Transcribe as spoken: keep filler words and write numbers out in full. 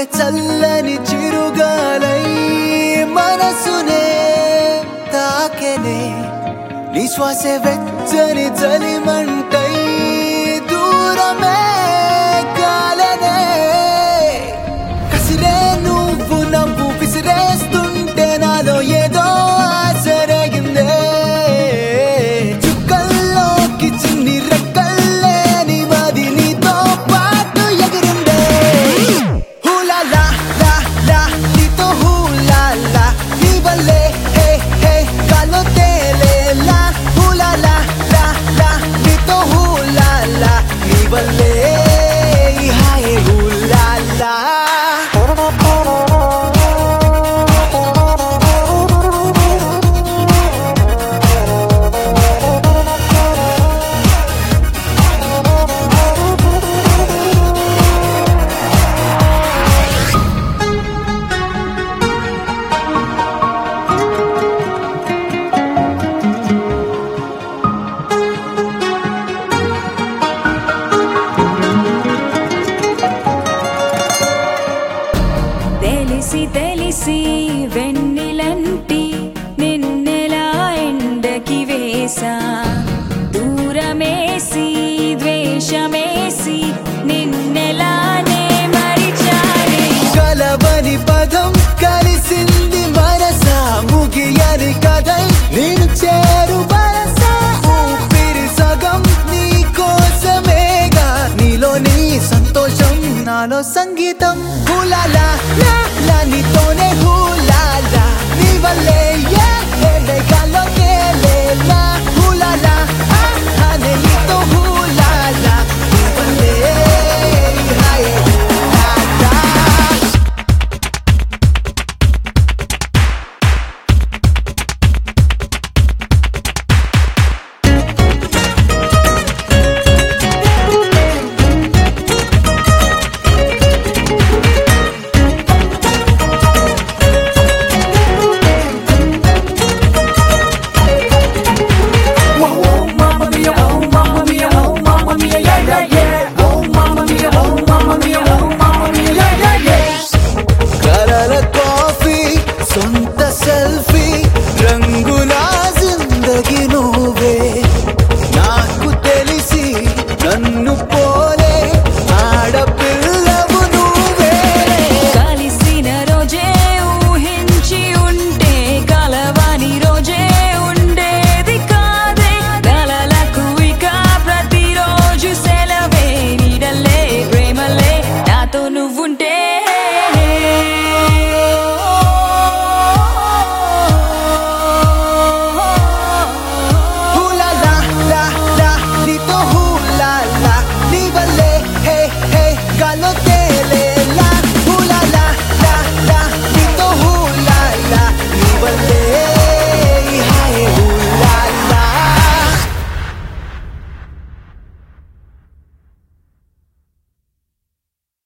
చల్లని చిరుగాలై మనసునే తాకెనే నీ శ్వాసే వెచ్చని చలిమంటై దూరమే కాలనే కసిరే నువ్వు నవ్వు విసిరేస్తుంటే నాలో ఏదో ఆశరగిందే చుక్కల్లోకి చిన్ని రెక్కల్లే నీ మది నీతో పాటు ఎగిరిందే హూలా లా లా లా నీతో హూలా లా నీ వల్లే హే హే గాల్లో తేలేలా హూలా లా లా లా నీతో హూలా లా నీ వల్లే హాయ్ హూలా లా తెలిసి తెలిసి వెన్నెలంటి నిన్నెలా ఎండకి వేసా దూరమేసి ద్వేషమేసి నిన్నెలానే మరిచానే కలవని పదం కలిసింది మనసా ముగియని కథై నేను చేరు వరసా ఊపిరి సగం నీ కోసమేగా నీలో నీ సంతోషం నాలో సంగీతం హులా